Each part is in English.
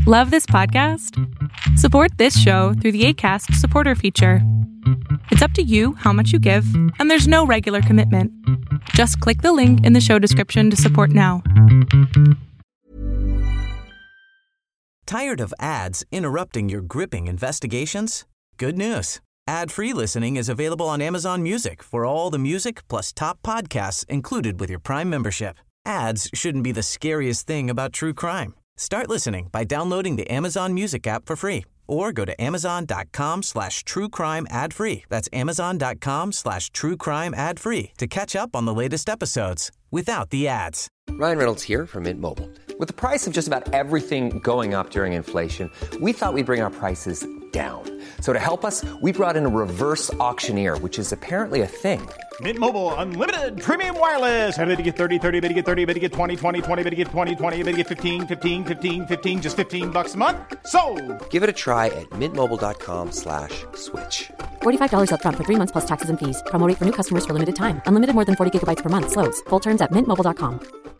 Love this podcast? Support this show through the Acast supporter feature. It's up to you how much you give, and there's no regular commitment. Just click the link in the show description to support now. Tired of ads interrupting your gripping investigations? Good news. Ad-free listening is available on Amazon Music for all the music plus top podcasts included with your Prime membership. Ads shouldn't be the scariest thing about true crime. Start listening by downloading the Amazon Music app for free or go to amazon.com/truecrime ad-free. That's amazon.com/truecrime ad-free to catch up on the latest episodes without the ads. Ryan Reynolds here from Mint Mobile. With the price of just about everything going up during inflation, we thought we'd bring our prices down. So to help us, we brought in a reverse auctioneer, which is apparently a thing. Mint Mobile Unlimited Premium Wireless. How to get 30, 30, bit to get 30, bit to get 20, 20, 20, bit to get 20, 20, bit to get 15, 15, 15, 15, just $15 a month? Sold! Give it a try at mintmobile.com/switch. $45 up front for 3 months plus taxes and fees. Promo rate for new customers for limited time. Unlimited more than 40 gigabytes per month. Slows full terms at mintmobile.com.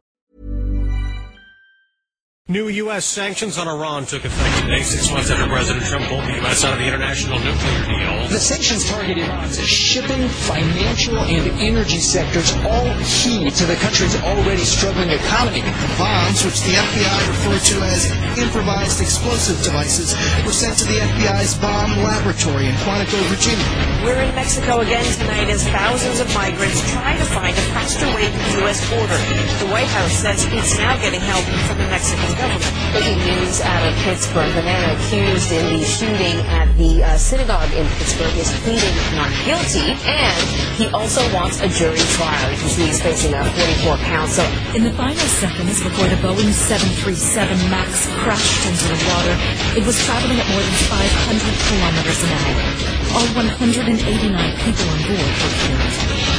New U.S. sanctions on Iran took effect today, 6 months after President Trump pulled the U.S. out of the international nuclear deal. The sanctions target Iran's shipping, financial, and energy sectors, all key to the country's already struggling economy. The bombs, which the FBI referred to as improvised explosive devices, were sent to the FBI's bomb laboratory in Quantico, Virginia. We're in Mexico again tonight as thousands of migrants try to find a faster way to the U.S. border. The White House says it's now getting help from the Mexican government. Breaking news out of Pittsburgh. The man accused in the shooting at the synagogue in Pittsburgh is pleading not guilty, and he also wants a jury trial. You can see he's facing 44 counts. So in the final seconds before the Boeing 737 MAX crashed into the water, it was traveling at more than 500 kilometers an hour. All 189 people on board were killed.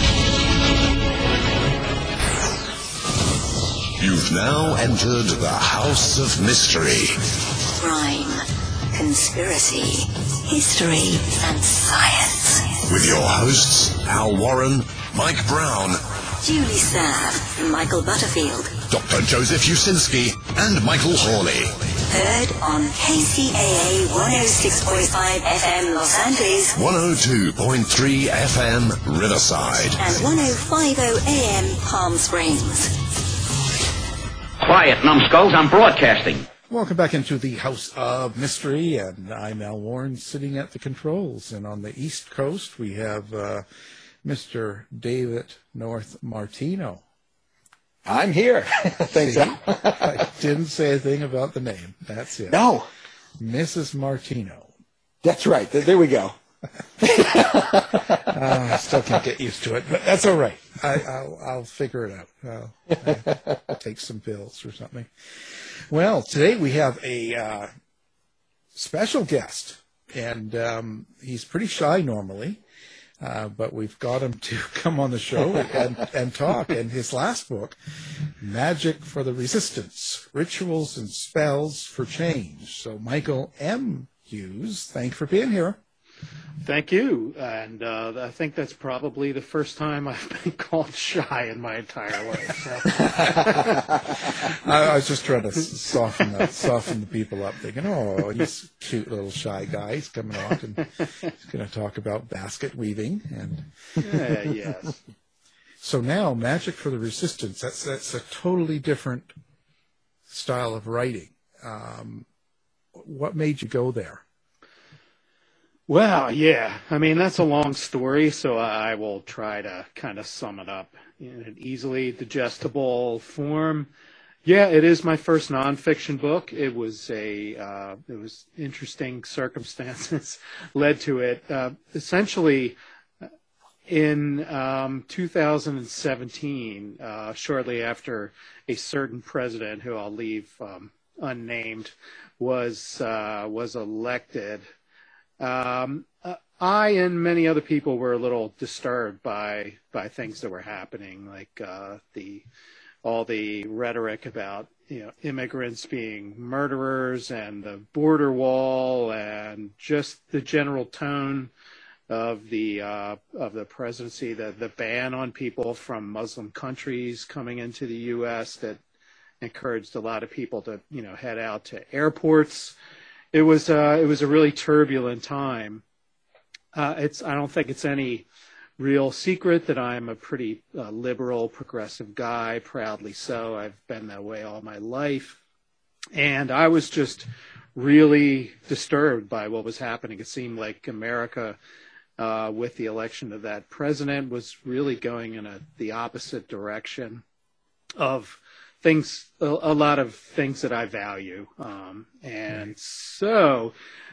You've now entered the House of Mystery. Crime, conspiracy, history, and science. With your hosts, Al Warren, Mike Brown, Julie Sav, Michael Butterfield, Dr. Joseph Usinski, and Michael Hawley. Heard on KCAA 106.5 FM Los Angeles, 102.3 FM Riverside, and 105.0 AM Palm Springs. Quiet, numbskulls, I'm broadcasting. Welcome back into the House of Mystery, and I'm Al Warren sitting at the controls. And on the East Coast, we have Mr. David North Martino. I'm here. Thanks, Al. I didn't say a thing about the name. That's it. No. Mrs. Martino. That's right. There we go. I still can't get used to it, but that's all right. I'll figure it out. I'll take some pills or something. Well, today we have a special guest, and he's pretty shy normally, but we've got him to come on the show and talk. And his last book, Magic for the Resistance, Rituals and Spells for Change. So Michael M. Hughes, thanks for being here. Thank you, and I think that's probably the first time I've been called shy in my entire life. So. I was just trying to soften the people up, thinking, oh, he's a cute little shy guy. He's coming on and he's going to talk about basket weaving. And yes. So now, Magic for the Resistance, that's a totally different style of writing. What made you go there? Well, yeah. I mean, that's a long story, so I will try to kind of sum it up in an easily digestible form. Yeah, it is my first nonfiction book. It was interesting circumstances led to it. Essentially, in 2017, shortly after a certain president, who I'll leave unnamed, was elected. I and many other people were a little disturbed by things that were happening, like all the rhetoric about immigrants being murderers and the border wall and just the general tone of the presidency, the ban on people from Muslim countries coming into the U.S. encouraged a lot of people to, head out to airports. It was a really turbulent time. I don't think it's any real secret that I'm a pretty liberal, progressive guy, proudly so. I've been that way all my life. And I was just really disturbed by what was happening. It seemed like America, with the election of that president, was really going in the opposite direction of things, a lot of things that I value. And so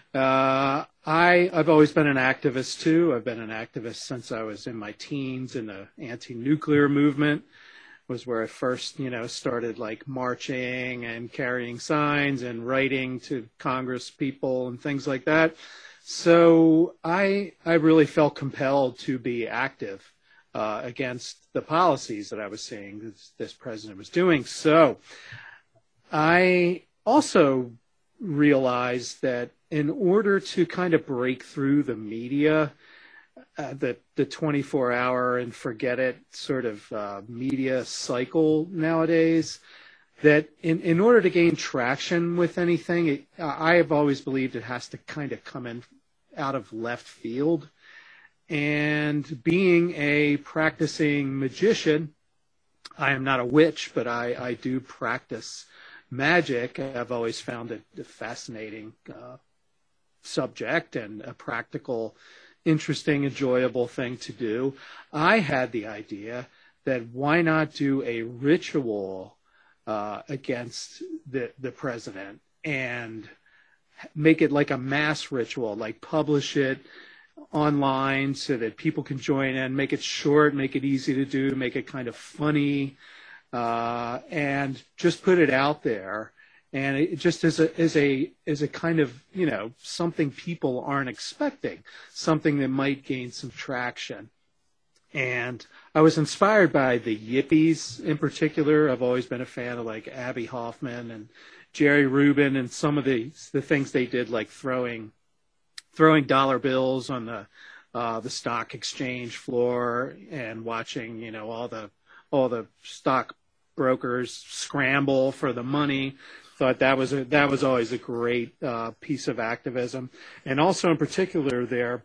I've always been an activist too. I've been an activist since I was in my teens in the anti-nuclear movement. Was where I first, started like marching and carrying signs and writing to Congress people and things like that. So I really felt compelled to be active against the policies that I was seeing this president was doing. So I also realized that in order to kind of break through the media, the 24-hour and forget it sort of media cycle nowadays, that in order to gain traction with anything, I have always believed it has to kind of come in out of left field. And being a practicing magician, I am not a witch, but I do practice magic. I've always found it a fascinating subject and a practical, interesting, enjoyable thing to do. I had the idea that why not do a ritual against the president and make it like a mass ritual, like publish it online so that people can join in, make it short, make it easy to do, make it kind of funny, and just put it out there. And it just is a kind of, something people aren't expecting, something that might gain some traction. And I was inspired by the Yippies in particular. I've always been a fan of like Abby Hoffman and Jerry Rubin and some of the things they did, like throwing dollar bills on the stock exchange floor and watching, all the stock brokers scramble for the money. Thought that was always a great piece of activism, and also in particular their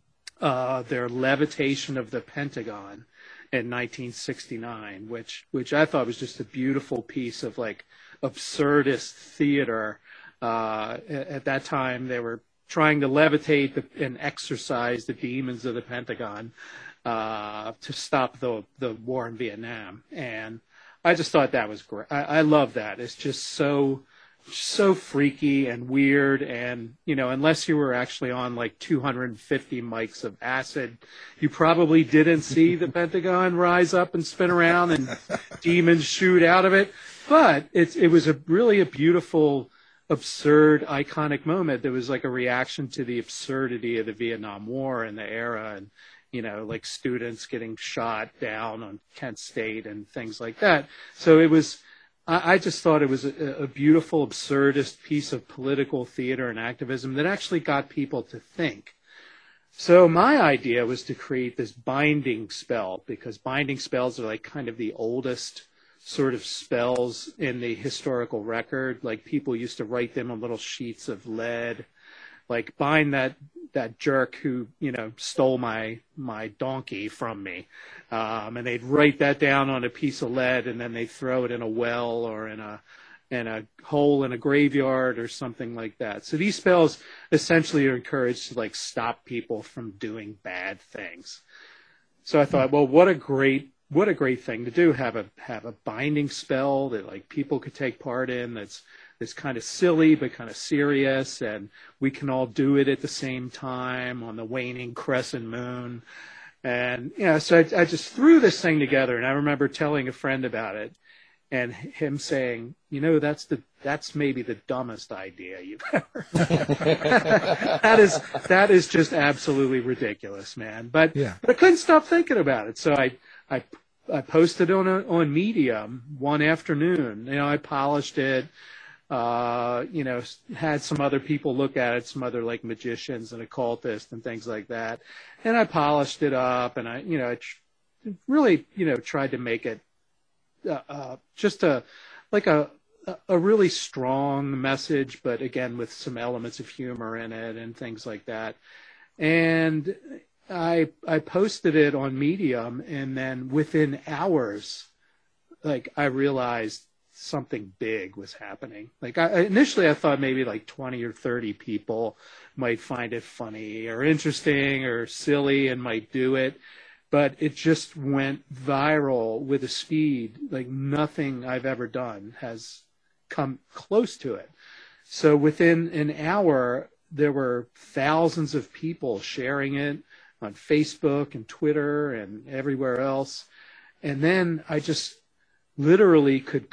levitation of the Pentagon in 1969, which I thought was just a beautiful piece of like absurdist theater. At that time, they were trying to levitate and exorcise the demons of the Pentagon to stop the war in Vietnam. And I just thought that was great. I love that. It's just so freaky and weird. And, unless you were actually on like 250 mics of acid, you probably didn't see the Pentagon rise up and spin around and demons shoot out of it. But it was really a beautiful, absurd, iconic moment. There was like a reaction to the absurdity of the Vietnam War and the era, and like students getting shot down on Kent State and things like that. So it was, I just thought it was a beautiful, absurdist piece of political theater and activism that actually got people to think. So my idea was to create this binding spell, because binding spells are like kind of the oldest sort of spells in the historical record. Like people used to write them on little sheets of lead, like bind that jerk who, stole my donkey from me. And they'd write that down on a piece of lead, and then they'd throw it in a well or in a hole in a graveyard or something like that. So these spells essentially are encouraged to like stop people from doing bad things. So I thought, well, what a great thing to do, have a binding spell that like people could take part in, that's kind of silly but kind of serious, and we can all do it at the same time on the waning crescent moon. And so I just threw this thing together, and I remember telling a friend about it and him saying, that's maybe the dumbest idea you've ever that is just absolutely ridiculous, man. But I couldn't stop thinking about it. So I posted on Medium one afternoon. I polished it, had some other people look at it, some other like magicians and occultists and things like that. And I polished it up, and I really, tried to make it just a a really strong message, but again with some elements of humor in it and things like that. And I posted it on Medium, and then within hours, like, I realized something big was happening. Like, initially I thought maybe like 20 or 30 people might find it funny or interesting or silly and might do it. But it just went viral with a speed like nothing I've ever done has come close to it. So within an hour, there were thousands of people sharing it on Facebook and Twitter and everywhere else. And then I just literally could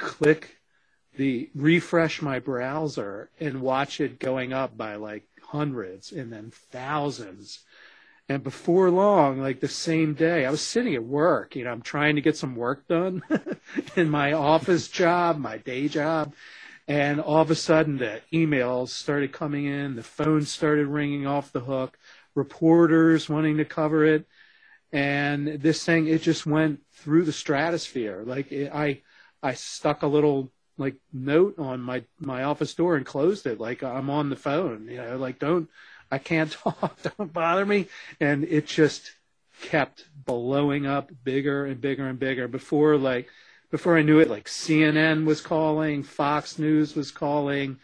refresh my browser and watch it going up by like hundreds and then thousands. And before long, like the same day, I was sitting at work, I'm trying to get some work done in my office job, my day job. And all of a sudden the emails started coming in, the phone started ringing off the hook, reporters wanting to cover it. And this thing, it just went through the stratosphere. Like I stuck a little like note on my office door and closed it. Like, I'm on the phone, like, I can't talk, don't bother me. And it just kept blowing up bigger and bigger and bigger. Before I knew it, like CNN was calling, Fox News was calling,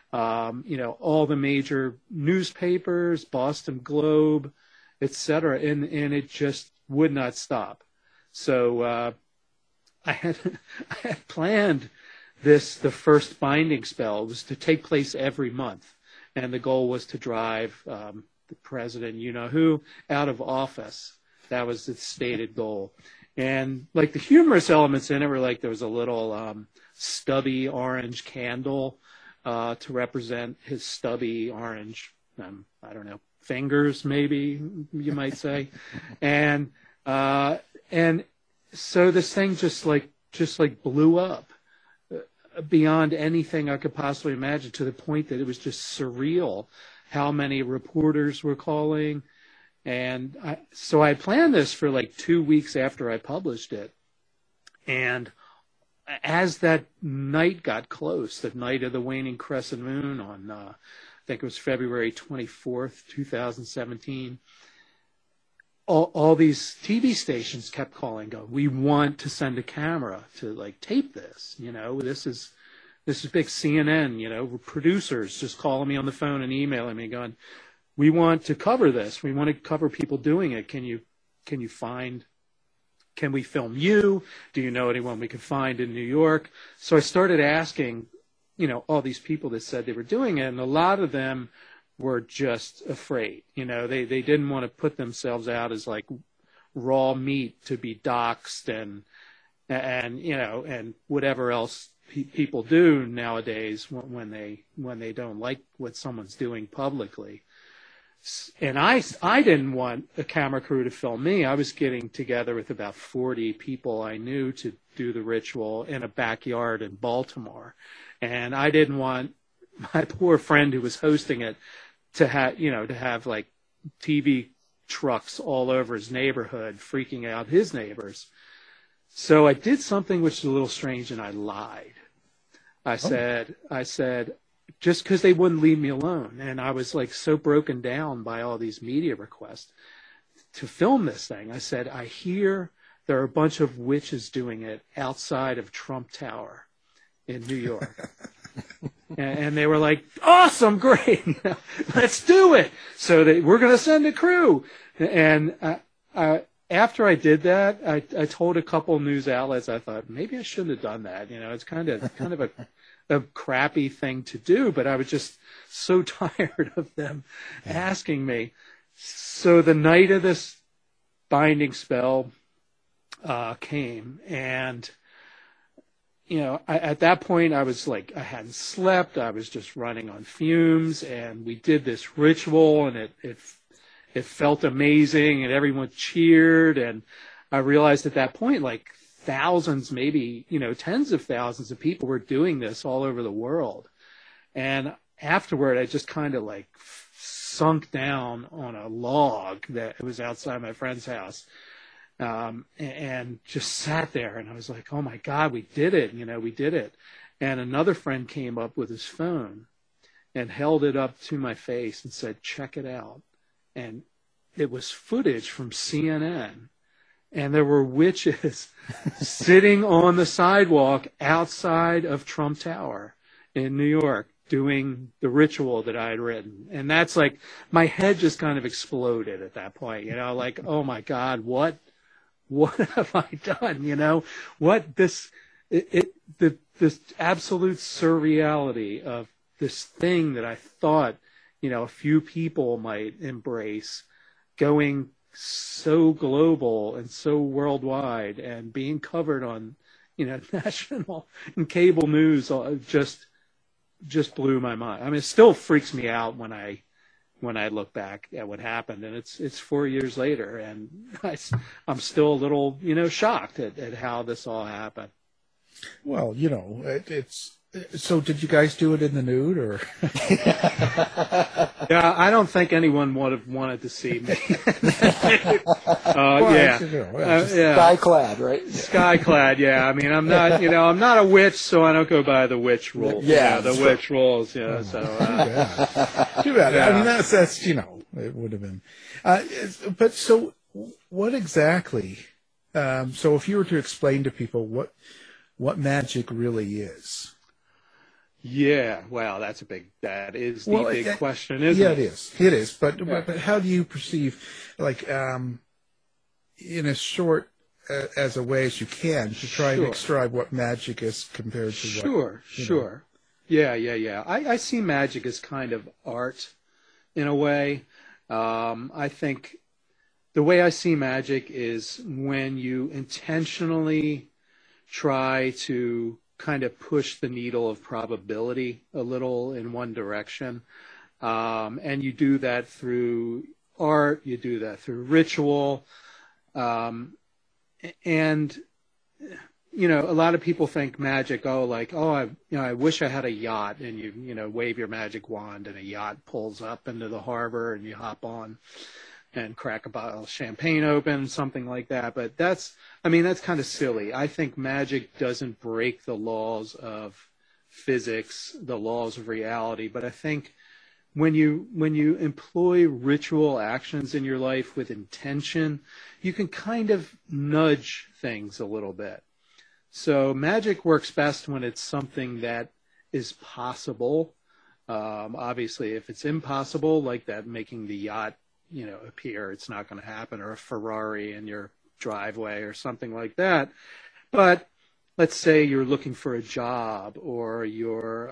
all the major newspapers, Boston Globe, etc. And it just would not stop. So I had planned the first binding spell was to take place every month. And the goal was to drive the president, who, out of office. That was the stated goal. And like the humorous elements in it were like there was a little stubby orange candle to represent his stubby orange, fingers, maybe you might say. And so this thing just blew up beyond anything I could possibly imagine, to the point that it was just surreal how many reporters were calling. And so I planned this for like 2 weeks after I published it. And as that night got close, the night of the waning crescent moon on, I think it was February 24th, 2017, all these TV stations kept calling, going, we want to send a camera to like tape this, this is big. CNN, producers just calling me on the phone and emailing me going, we want to cover this. We want to cover people doing it. Can we film you? Do you know anyone we could find in New York? So I started asking, all these people that said they were doing it, and a lot of them were just afraid. They didn't want to put themselves out as like raw meat to be doxxed and whatever else people do nowadays when they don't like what someone's doing publicly. And I didn't want a camera crew to film me. I was getting together with about 40 people I knew to do the ritual in a backyard in Baltimore. And I didn't want my poor friend who was hosting it to have like TV trucks all over his neighborhood, freaking out his neighbors. So I did something which is a little strange, and I lied. I said, just because they wouldn't leave me alone, and I was like so broken down by all these media requests to film this thing, I said, I hear there are a bunch of witches doing it outside of Trump Tower in New York. And they were like, awesome, great, let's do it. So we're going to send a crew. And after I did that, I told a couple news outlets, I thought, maybe I shouldn't have done that. It's kind of a crappy thing to do, but I was just so tired of them asking me. So the night of this binding spell came, and at that point I was like, I hadn't slept, I was just running on fumes, and we did this ritual, and it felt amazing, and everyone cheered, and I realized at that point, like, thousands, maybe, tens of thousands of people were doing this all over the world. And afterward, I just kind of like sunk down on a log that was outside my friend's house, and just sat there. And I was like, oh my God, we did it. We did it. And another friend came up with his phone and held it up to my face and said, "Check it out." And it was footage from CNN. And there were witches sitting on the sidewalk outside of Trump Tower in New York doing the ritual that I had written. And that's like, my head just kind of exploded at that point, like, oh my God, what have I done? This absolute surreality of this thing that I thought, a few people might embrace, going so global and so worldwide and being covered on, national and cable news just blew my mind. I mean, it still freaks me out when I look back at what happened, and it's 4 years later, and I'm still a little, shocked at how this all happened. Well, it's so. Did you guys do it in the nude, or? Yeah, I don't think anyone would have wanted to see me. Sky-clad, right? Sky-clad, yeah. I mean, I'm not, I'm not a witch, so I don't go by the witch rules. Yeah, the witch rules. So. Too bad. Yeah. I mean, that's it would have been. But so, what exactly? So, if you were to explain to people what magic really is. Yeah, well, that is the big question, isn't it? Yeah, it is. But how do you perceive, in as short as a way as you can, to try and describe what magic is compared to Sure. Yeah. I see magic as kind of art, in a way. I think the way I see magic is when you intentionally try to kind of push the needle of probability a little in one direction. And you do that through art, you do that through ritual. And, a lot of people think magic, I wish I had a yacht, and you wave your magic wand and a yacht pulls up into the harbor and you hop on and crack a bottle of champagne open, something like that. But that's kind of silly. I think magic doesn't break the laws of physics, the laws of reality. But I think when you employ ritual actions in your life with intention, you can kind of nudge things a little bit. So magic works best when it's something that is possible. Obviously, if it's impossible, like that making the yacht appear, it's not going to happen, or a Ferrari in your driveway or something like that. But let's say you're looking for a job, or you're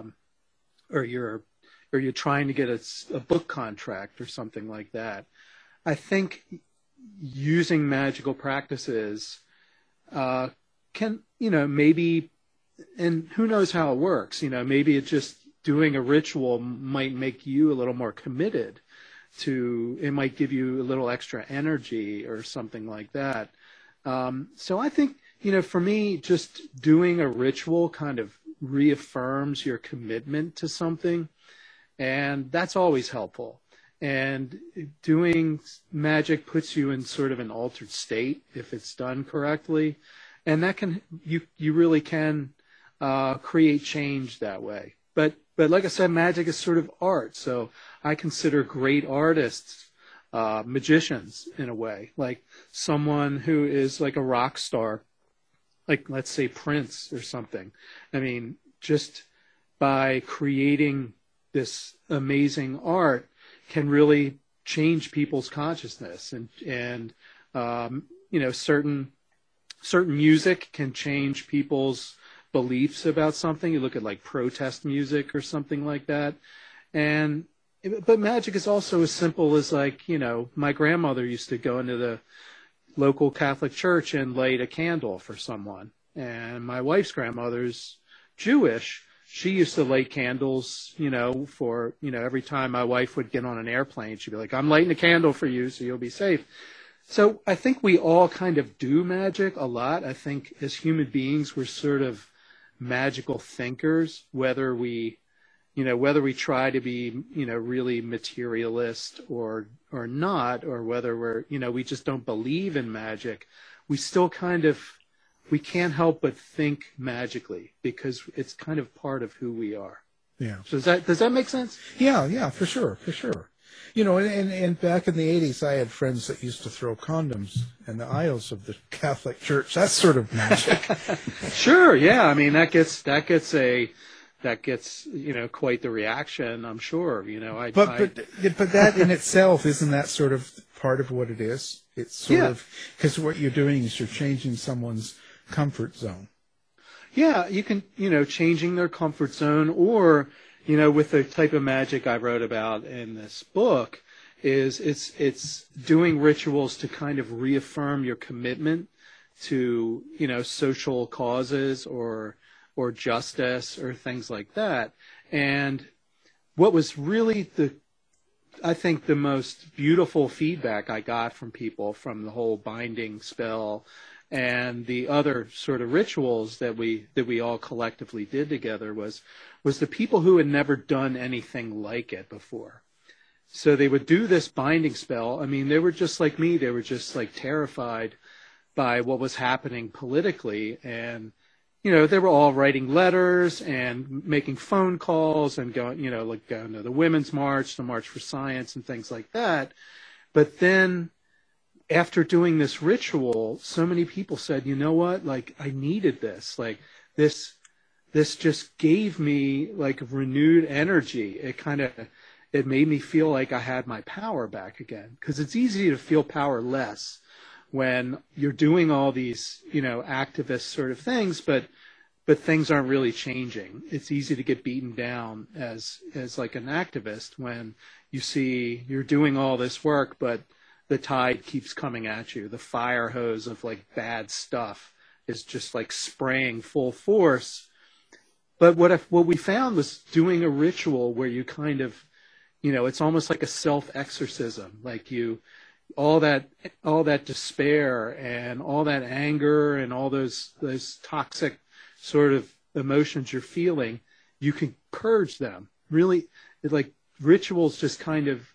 trying to get a book contract or something like that. I think using magical practices can, maybe, and who knows how it works, maybe it just doing a ritual might make you a little more committed it might give you a little extra energy or something like that. So I think, for me, just doing a ritual kind of reaffirms your commitment to something, and that's always helpful. And doing magic puts you in sort of an altered state if it's done correctly, and that you really can create change that way. But like I said, magic is sort of art, so I consider great artists magicians in a way, like someone who is like a rock star, like let's say Prince or something. I mean, just by creating this amazing art can really change people's consciousness, and certain music can change people's beliefs about something. You look at like protest music or something like that. But magic is also as simple as my grandmother used to go into the local Catholic church and light a candle for someone. And my wife's grandmother's Jewish. She used to light candles, for, every time my wife would get on an airplane, she'd be like, "I'm lighting a candle for you so you'll be safe." So I think we all kind of do magic a lot. I think as human beings, we're sort of magical thinkers, whether we try to be, really materialist or not, or whether we're, we just don't believe in magic. We still kind of we can't help but think magically because it's kind of part of who we are. Yeah. So does that make sense? Yeah, for sure. You know, and back in the 80s, I had friends that used to throw condoms in the aisles of the Catholic Church. That's sort of magic. Sure, yeah. I mean, that gets quite the reaction, I'm sure. You know, but that in itself, isn't that sort of part of what it is? It's sort of because what you're doing is you're changing someone's comfort zone. Yeah, you can, changing their comfort zone, or, with the type of magic I wrote about in this book, is it's doing rituals to kind of reaffirm your commitment to, social causes or justice or things like that. And what was really I think the most beautiful feedback I got from people from the whole binding spell and the other sort of rituals that we all collectively did together was the people who had never done anything like it before. So they would do this binding spell. I mean, they were just like me. They were just like terrified by what was happening politically. And, they were all writing letters and making phone calls and going to the Women's March, the March for Science and things like that. But then after doing this ritual, so many people said, you know what, like I needed this, like this just gave me like renewed energy. It made me feel like I had my power back again, because it's easy to feel powerless when you're doing all these, activist sort of things, but things aren't really changing. It's easy to get beaten down as like an activist when you see you're doing all this work, but the tide keeps coming at you. The fire hose of like bad stuff is just like spraying full force. But what we found was doing a ritual where you kind of, it's almost like a self-exorcism. Like all that despair and all that anger and all those toxic sort of emotions you're feeling, you can purge them. Really, like rituals just kind of,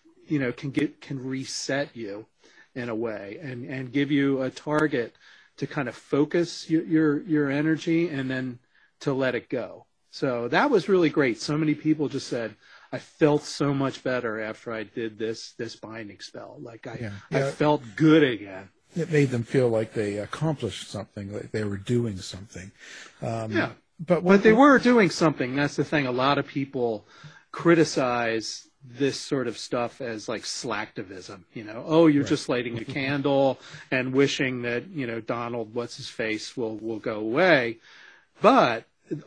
can reset you in a way and give you a target to kind of focus your energy and then to let it go. So that was really great. So many people just said, I felt so much better after I did this binding spell. Like I felt good again. It made them feel like they accomplished something, like they were doing something. But they were doing something. That's the thing. A lot of people criticize this sort of stuff as like slacktivism, you're just lighting a candle and wishing that, Donald, what's his face will go away. But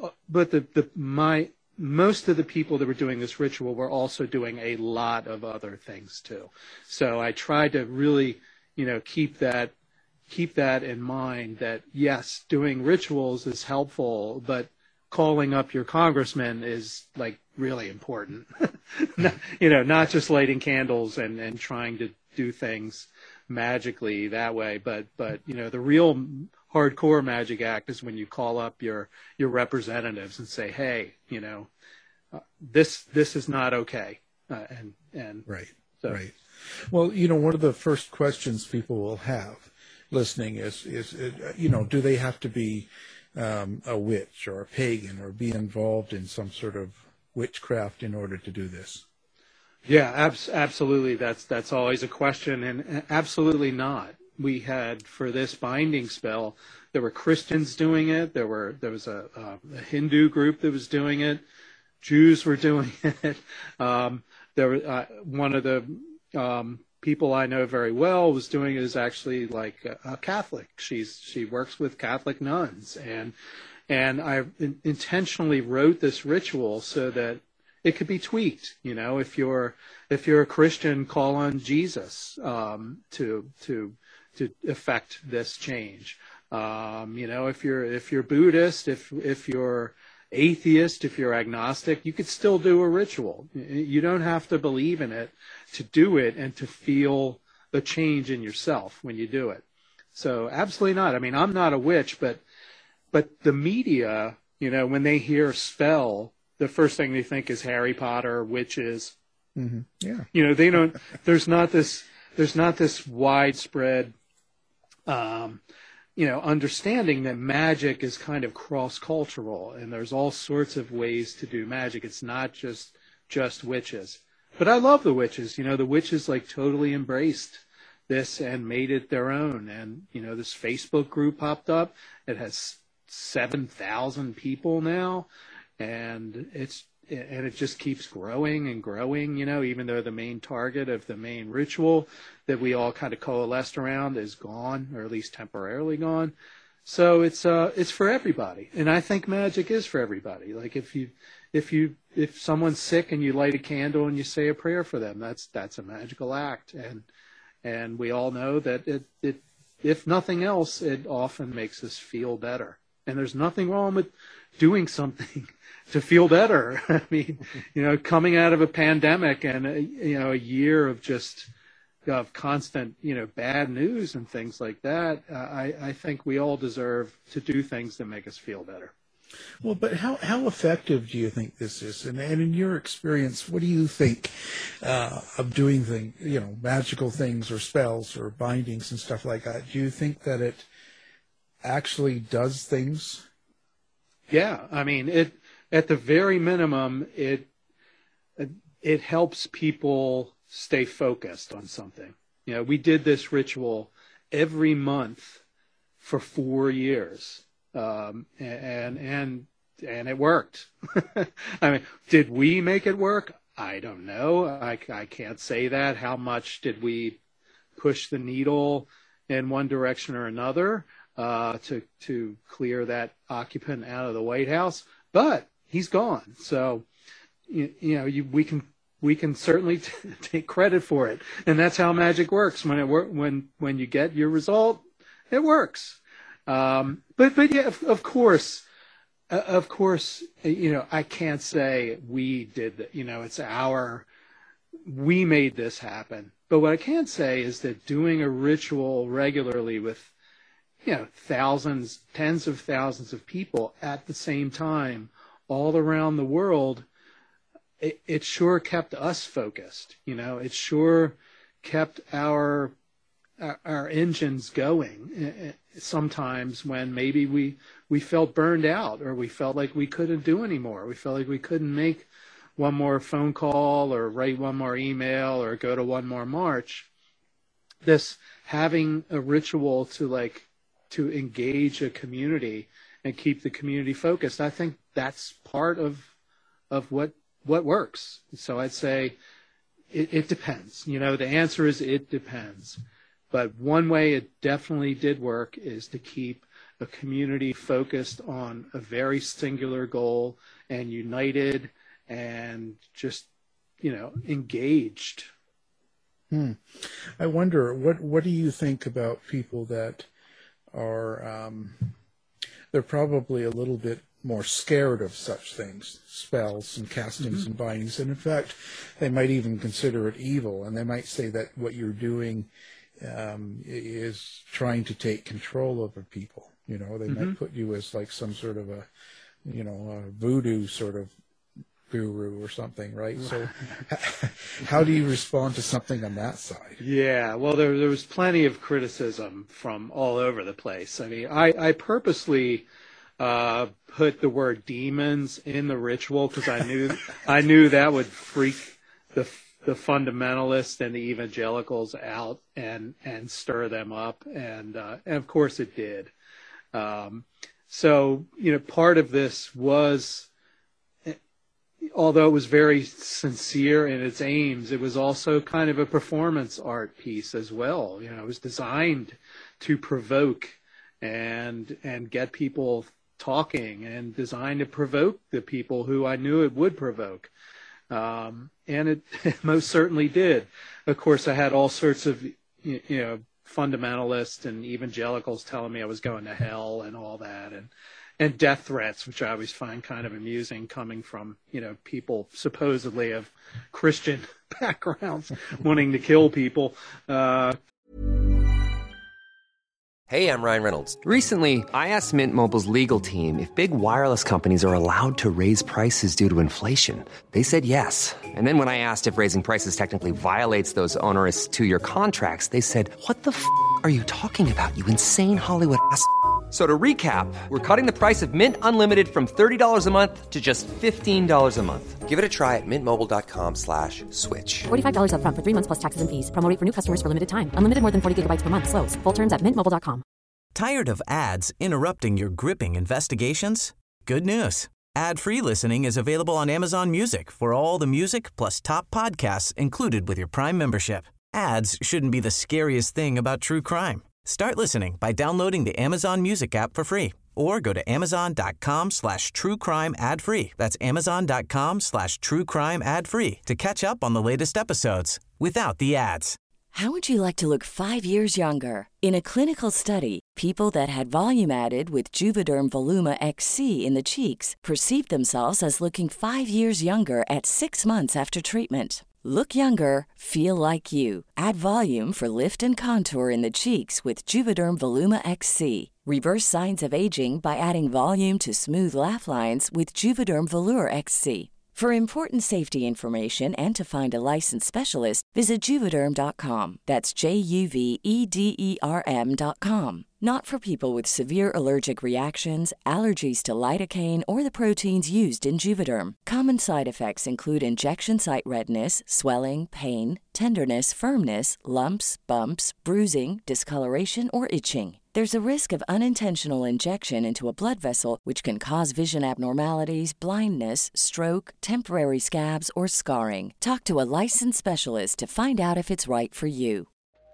most of the people that were doing this ritual were also doing a lot of other things too. So I tried to really, keep that in mind that yes, doing rituals is helpful, but calling up your congressman is like really important. Not just lighting candles and trying to do things magically that way, but the real hardcore magic act is when you call up your representatives and say, hey, this is not okay. Right. Well, one of the first questions people will have listening is do they have to be a witch or a pagan or be involved in some sort of witchcraft in order to do this? Yeah, absolutely. That's always a question, and absolutely not. We had, for this binding spell, there were Christians doing it. There was a Hindu group that was doing it. Jews were doing it. There was one of the people I know very well was doing it is actually like a Catholic. She works with Catholic nuns, and I intentionally wrote this ritual so that it could be tweaked. If you're a Christian, call on Jesus to affect this change. If you're Buddhist, if you're atheist, if you're agnostic, you could still do a ritual. You don't have to believe in it to do it and to feel the change in yourself when you do it. So absolutely not. I mean, I'm not a witch, but the media, when they hear spell, the first thing they think is Harry Potter, witches. Mm-hmm. Yeah. They don't. There's not this widespread understanding that magic is kind of cross-cultural, and there's all sorts of ways to do magic. It's not just witches. But I love the witches. The witches like totally embraced this and made it their own. And, this Facebook group popped up. It has 7,000 people now, and it just keeps growing and growing, even though the main target of the main ritual that we all kind of coalesced around is gone, or at least temporarily gone. So it's for everybody. And I think magic is for everybody. Like if someone's sick and you light a candle and you say a prayer for them, that's a magical act. And we all know that it if nothing else, it often makes us feel better. And there's nothing wrong with doing something to feel better. I mean, coming out of a pandemic and a year of just of constant, bad news and things like that, I think we all deserve to do things that make us feel better. Well, but how effective do you think this is? And in your experience, what do you think of doing things, magical things or spells or bindings and stuff like that? Do you think that it actually does things? Yeah, I mean, at the very minimum, it helps people stay focused on something. We did this ritual every month for 4 years. And it worked. I mean, did we make it work? I don't know. I can't say that. How much did we push the needle in one direction or another to clear that occupant out of the White House? But he's gone. So, we can certainly take credit for it. And that's how magic works. When you get your result, it works. But yeah, of course, I can't say we did that, we made this happen. But what I can say is that doing a ritual regularly with, thousands, tens of thousands of people at the same time, all around the world, it sure kept us focused. It sure kept our engines going. Sometimes when maybe we felt burned out, or we felt like we couldn't do anymore. We felt like we couldn't make one more phone call or write one more email or go to one more march. This having a ritual to engage a community and keep the community focused, I think that's part of what works. So I'd say it depends. The answer is it depends. But one way it definitely did work is to keep a community focused on a very singular goal and united and just, engaged. I wonder, what do you think about people that are, they're probably a little bit more scared of such things, spells and castings and bindings, and in fact, they might even consider it evil, and they might say that what you're doing is trying to take control over people. They might put you as like some sort of a voodoo sort of guru or something, right? So how do you respond to something on that side? Yeah, well, there was plenty of criticism from all over the place. I mean, I purposely put the word demons in the ritual because I knew that would freak the fundamentalists and the evangelicals out and stir them up, and of course it did. So part of this was, although it was very sincere in its aims, it was also kind of a performance art piece as well. It was designed to provoke and get people talking, and designed to provoke the people who I knew it would provoke. And it most certainly did. Of course, I had all sorts of, fundamentalists and evangelicals telling me I was going to hell and all that, and death threats, which I always find kind of amusing, coming from, people supposedly of Christian backgrounds wanting to kill people. Hey, I'm Ryan Reynolds. Recently, I asked Mint Mobile's legal team if big wireless companies are allowed to raise prices due to inflation. They said yes. And then when I asked if raising prices technically violates those onerous 2-year contracts, they said, "What the f*** are you talking about, you insane Hollywood ass?" So to recap, we're cutting the price of Mint Unlimited from $30 a month to just $15 a month. Give it a try at mintmobile.com/switch. $45 up front for 3 months plus taxes and fees. Promo rate for new customers for limited time. Unlimited more than 40 gigabytes per month. Slows full terms at mintmobile.com. Tired of ads interrupting your gripping investigations? Good news. Ad-free listening is available on Amazon Music for all the music plus top podcasts included with your Prime membership. Ads shouldn't be the scariest thing about true crime. Start listening by downloading the Amazon Music app for free or go to amazon.com/truecrime ad-free. That's amazon.com/truecrime ad-free to catch up on the latest episodes without the ads. How would you like to look 5 years younger? In a clinical study, people that had volume added with Juvederm Voluma XC in the cheeks perceived themselves as looking 5 years younger at 6 months after treatment. Look younger, feel like you. Add volume for lift and contour in the cheeks with Juvederm Voluma XC. Reverse signs of aging by adding volume to smooth laugh lines with Juvederm Volure XC. For important safety information and to find a licensed specialist, visit Juvederm.com. That's JUVEDERM.com. Not for people with severe allergic reactions, allergies to lidocaine, or the proteins used in Juvederm. Common side effects include injection site redness, swelling, pain, tenderness, firmness, lumps, bumps, bruising, discoloration, or itching. There's a risk of unintentional injection into a blood vessel, which can cause vision abnormalities, blindness, stroke, temporary scabs, or scarring. Talk to a licensed specialist to find out if it's right for you.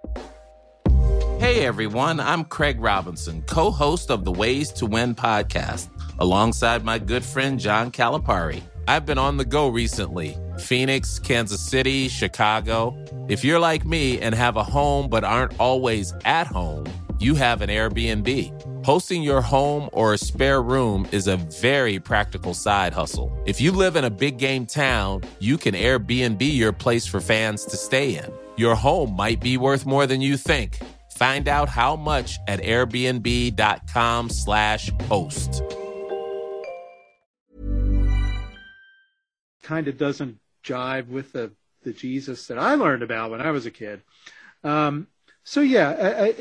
Hey everyone, I'm Craig Robinson, co-host of the Ways to Win podcast, alongside my good friend John Calipari. I've been on the go recently. Phoenix, Kansas City, Chicago. If you're like me and have a home but aren't always at home, you have an Airbnb. Hosting your home or a spare room is a very practical side hustle. If you live in a big game town, you can Airbnb your place for fans to stay in. Your home might be worth more than you think. Find out how much at airbnb.com/host. Kind of doesn't jive with the Jesus that I learned about when I was a kid. So yeah,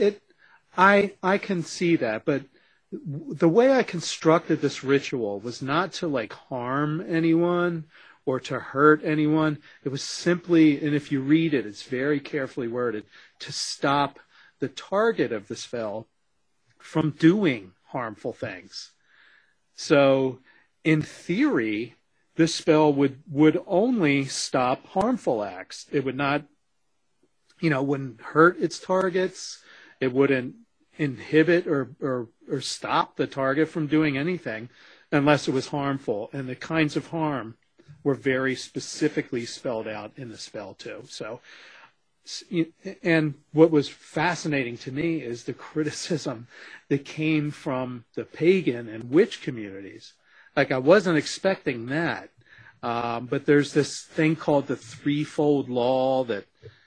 I can see that, but the way I constructed this ritual was not to like harm anyone or to hurt anyone. It was simply, and if you read it, it's very carefully worded, to stop the target of the spell from doing harmful things. So in theory, this spell would only stop harmful acts. It would not, wouldn't hurt its targets. It wouldn't inhibit or stop the target from doing anything unless it was harmful. And the kinds of harm were very specifically spelled out in the spell too. So, and what was fascinating to me is the criticism that came from the pagan and witch communities. Like, I wasn't expecting that. But there's this thing called the threefold law that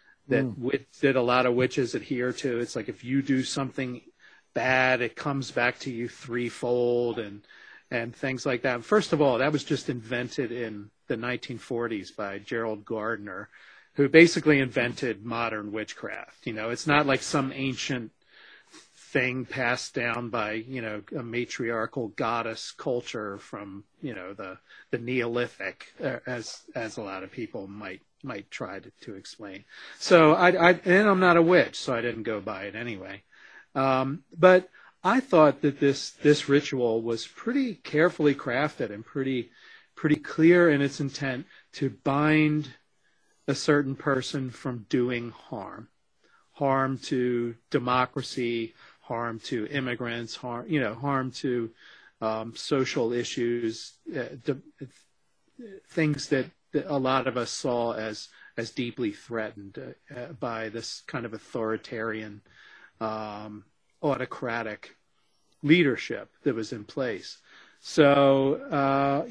a lot of witches adhere to. It's like, if you do something bad, it comes back to you threefold and things like that. First of all, that was just invented in the 1940s by Gerald Gardner, who basically invented modern witchcraft. It's not like some ancient thing passed down by, a matriarchal goddess culture from, the Neolithic, as a lot of people might try to explain. So and I'm not a witch, so I didn't go by it anyway. But I thought that this ritual was pretty carefully crafted and pretty clear in its intent to bind a certain person from doing harm to democracy, harm to immigrants, harm to social issues, things that a lot of us saw as deeply threatened by this kind of authoritarian, autocratic leadership that was in place. So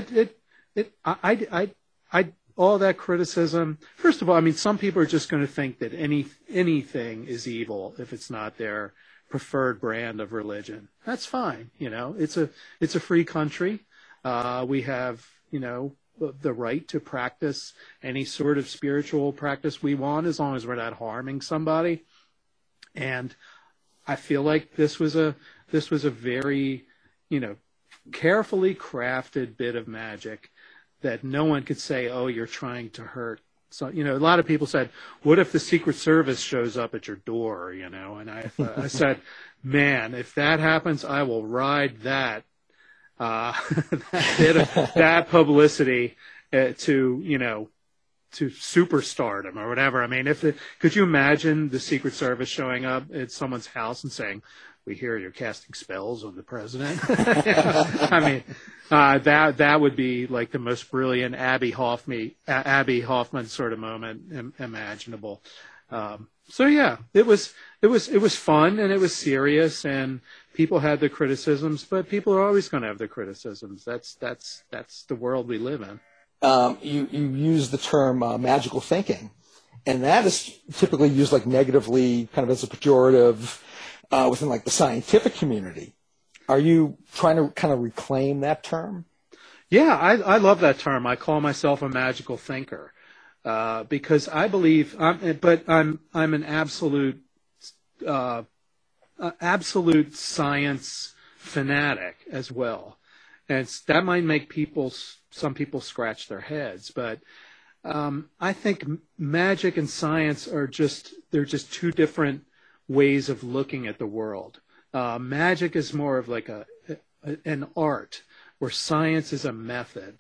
I all that criticism. First of all, I mean, some people are just going to think that anything is evil if it's not their preferred brand of religion. That's fine. It's a free country. We have, the right to practice any sort of spiritual practice we want, as long as we're not harming somebody. And I feel like this was a very, carefully crafted bit of magic that no one could say, oh, you're trying to hurt. So, a lot of people said, what if the Secret Service shows up at your door, And I said, man, if that happens, I will ride that that publicity to superstardom or whatever. I mean, could you imagine the Secret Service showing up at someone's house and saying, we hear you're casting spells on the president? I mean, that would be like the most brilliant Abby Hoffman sort of moment imaginable. So yeah, it was fun, and it was serious, and people had their criticisms, but people are always going to have their criticisms. That's the world we live in. You use the term magical thinking, and that is typically used like negatively, kind of as a pejorative within like the scientific community. Are you trying to kind of reclaim that term? Yeah, I love that term. I call myself a magical thinker. Because I believe, but I'm an absolute science fanatic as well, and that might make some people scratch their heads. But I think magic and science they're just two different ways of looking at the world. Magic is more of like an art, where science is a method.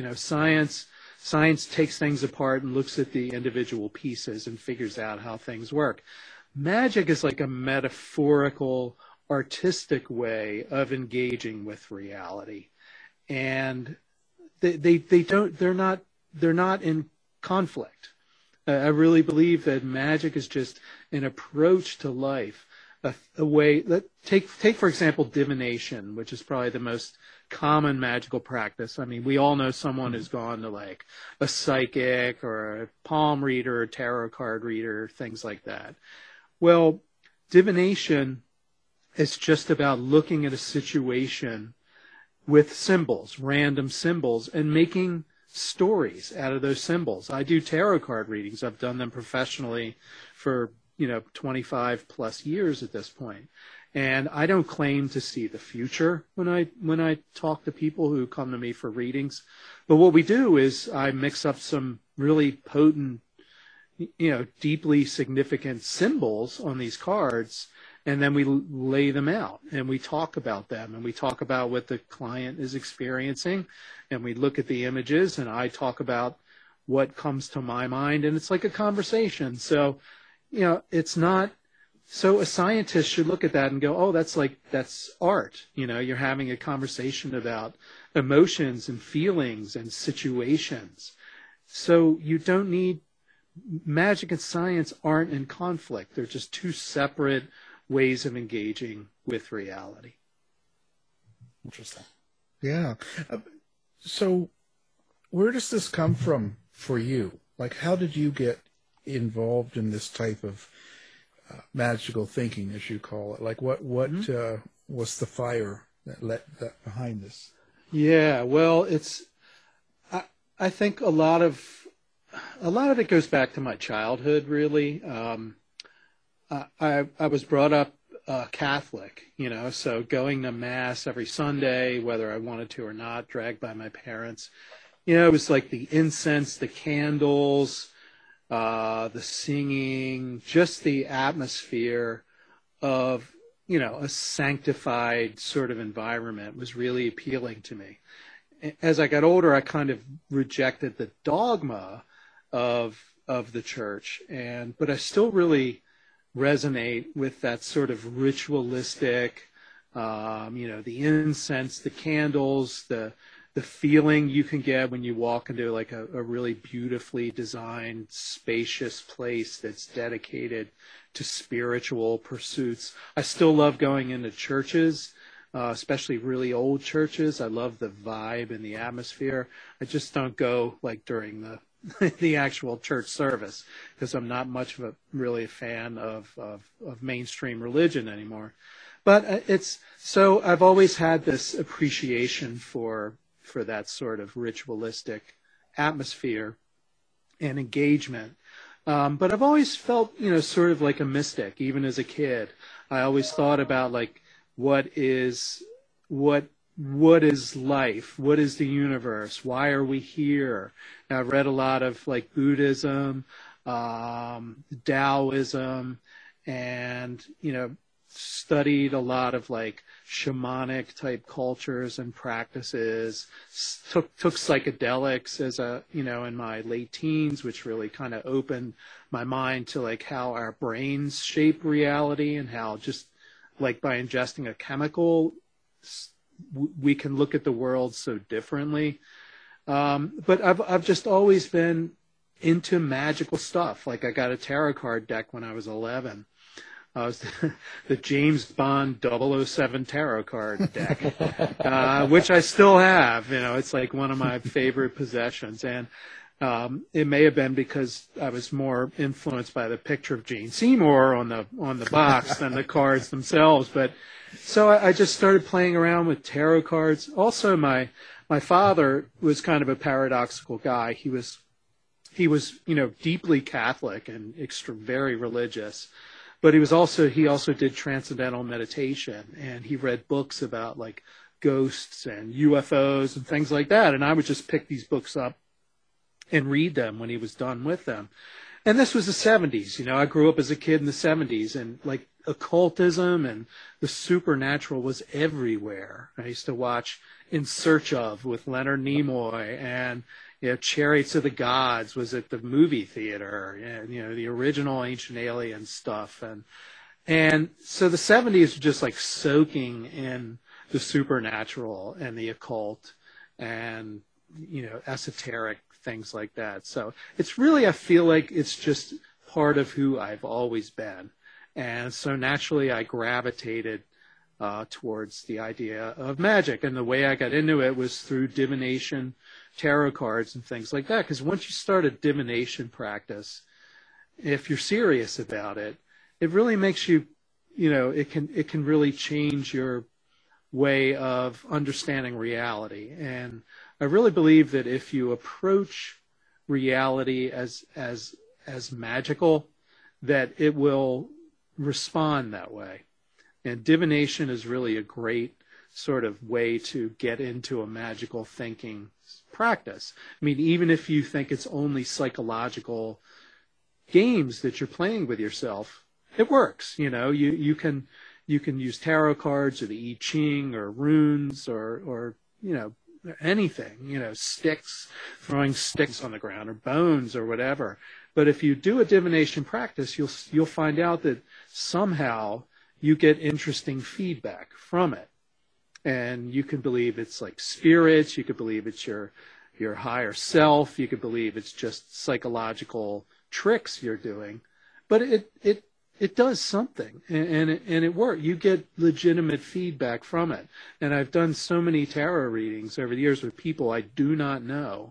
Science takes things apart and looks at the individual pieces and figures out how things work. Magic is like a metaphorical, artistic way of engaging with reality, and they're not in conflict. I really believe that magic is just an approach to life, a way that take for example divination, which is probably the most common magical practice. I mean, we all know someone who's gone to like a psychic or a palm reader or tarot card reader, things like that. Well, divination is just about looking at a situation with symbols, random symbols, and making stories out of those symbols. I do tarot card readings. I've done them professionally for 25 plus years at this point. And I don't claim to see the future when I talk to people who come to me for readings. But what we do is I mix up some really potent, deeply significant symbols on these cards, and then we lay them out and we talk about them, and we talk about what the client is experiencing, and we look at the images, and I talk about what comes to my mind, and it's like a conversation. So, it's not. So a scientist should look at that and go, oh, that's art. You're having a conversation about emotions and feelings and situations. So you don't need, magic and science aren't in conflict. They're just two separate ways of engaging with reality. Interesting. Yeah. So where does this come from for you? Like, how did you get involved in this type of magical thinking, as you call it? Like, what was the fire that behind this? Yeah, well, I think a lot of it goes back to my childhood, really. I was brought up Catholic, so going to Mass every Sunday, whether I wanted to or not, dragged by my parents. It was like the incense, the candles, the singing, just the atmosphere of, a sanctified sort of environment was really appealing to me. As I got older, I kind of rejected the dogma of the church, but I still really resonate with that sort of ritualistic, the incense, the candles, the feeling you can get when you walk into like a really beautifully designed, spacious place that's dedicated to spiritual pursuits. I still love going into churches, especially really old churches. I love the vibe and the atmosphere. I just don't go like during the actual church service, because I'm not much of a really a fan of mainstream religion anymore. But so I've always had this appreciation for that sort of ritualistic atmosphere and engagement. But I've always felt, sort of like a mystic, even as a kid. I always thought about like, what is life? What is the universe? Why are we here? Now, I've read a lot of like Buddhism, Taoism, and, studied a lot of like shamanic type cultures and practices, took psychedelics as in my late teens, which really kind of opened my mind to like how our brains shape reality, and how just like by ingesting a chemical, we can look at the world so differently. But I've just always been into magical stuff. Like I got a tarot card deck when I was 11. I was the James Bond 007 tarot card deck, which I still have. It's like one of my favorite possessions. And it may have been because I was more influenced by the picture of Jane Seymour on the box than the cards themselves. But so I just started playing around with tarot cards. Also, my father was kind of a paradoxical guy. He was deeply Catholic and very religious. But he also did transcendental meditation, and he read books about like ghosts and UFOs and things like that. And I would just pick these books up and read them when he was done with them. And this was the 70s. I grew up as a kid in the 70s, and like occultism and the supernatural was everywhere. I used to watch In Search Of with Leonard Nimoy, and Chariots of the Gods was at the movie theater, and the original Ancient Alien stuff, and so the 70s were just like soaking in the supernatural and the occult and esoteric things like that. So it's really, I feel like it's just part of who I've always been, and so naturally I gravitated towards the idea of magic, and the way I got into it was through divination, tarot cards, and things like that. Because once you start a divination practice, if you're serious about it, it really makes you, it can really change your way of understanding reality. And I really believe that if you approach reality as magical, that it will respond that way. And divination is really a great sort of way to get into a magical thinking practice. I mean, even if you think it's only psychological games that you're playing with yourself, it works. You can use tarot cards or the I Ching or runes or anything, sticks, throwing sticks on the ground or bones or whatever. But if you do a divination practice, you'll find out that somehow you get interesting feedback from it. And you can believe it's like spirits, you could believe it's your higher self, you could believe it's just psychological tricks you're doing. But it does something, and it works. You get legitimate feedback from it. And I've done so many tarot readings over the years with people I do not know.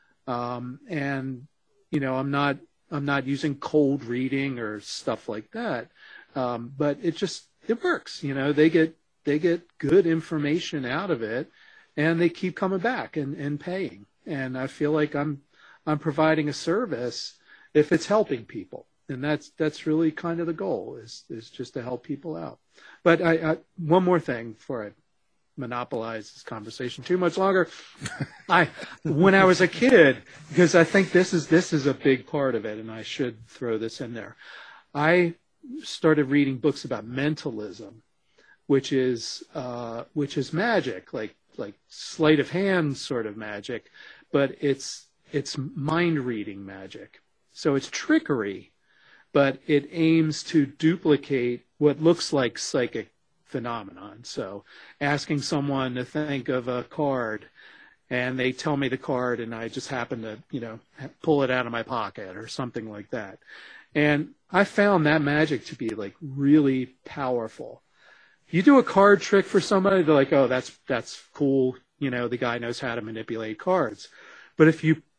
And I'm not using cold reading or stuff like that. But it works. They get good information out of it, and they keep coming back and paying. And I feel like I'm providing a service if it's helping people. And that's really kind of the goal, is just to help people out. But I one more thing before I monopolize this conversation too much longer. When I was a kid, because I think this is a big part of it, and I should throw this in there, I started reading books about mentalism, which is magic, like sleight of hand sort of magic, but it's mind reading magic. So it's trickery, but it aims to duplicate what looks like psychic phenomenon. So asking someone to think of a card, and they tell me the card, and I just happen to pull it out of my pocket or something like that. And I found that magic to be like really powerful. You do a card trick for somebody, they're like, oh, that's cool. The guy knows how to manipulate cards. But if you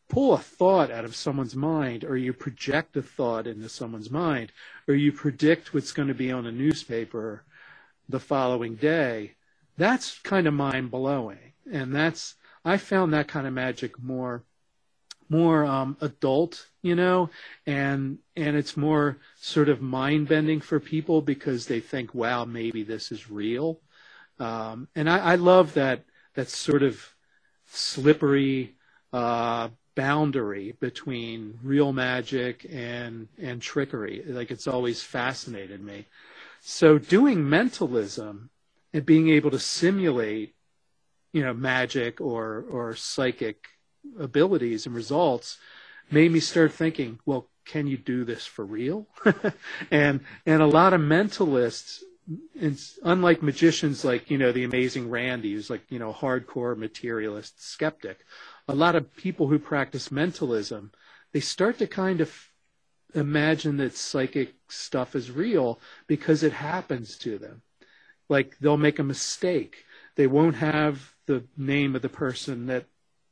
pull a thought out of someone's mind, or you project a thought into someone's mind, or you predict what's going to be on a newspaper the following day, that's kind of mind-blowing. And I found that kind of magic more adult, and it's more sort of mind-bending for people because they think, wow, maybe this is real. And I love that sort of slippery boundary between real magic and trickery. Like, it's always fascinated me. So doing mentalism and being able to simulate, magic or psychic abilities and results made me start thinking, well, can you do this for real? and a lot of mentalists, unlike magicians like, the amazing Randy, who's like, hardcore materialist skeptic, a lot of people who practice mentalism, they start to kind of imagine that psychic stuff is real because it happens to them. Like, they'll make a mistake. They won't have the name of the person that,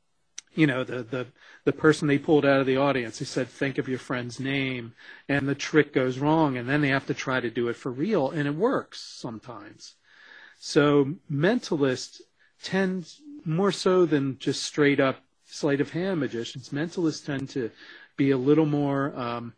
the person they pulled out of the audience. They said, think of your friend's name, and the trick goes wrong, and then they have to try to do it for real, and it works sometimes. So mentalists tend, more so than just straight up sleight of hand magicians, mentalists tend to be a little more,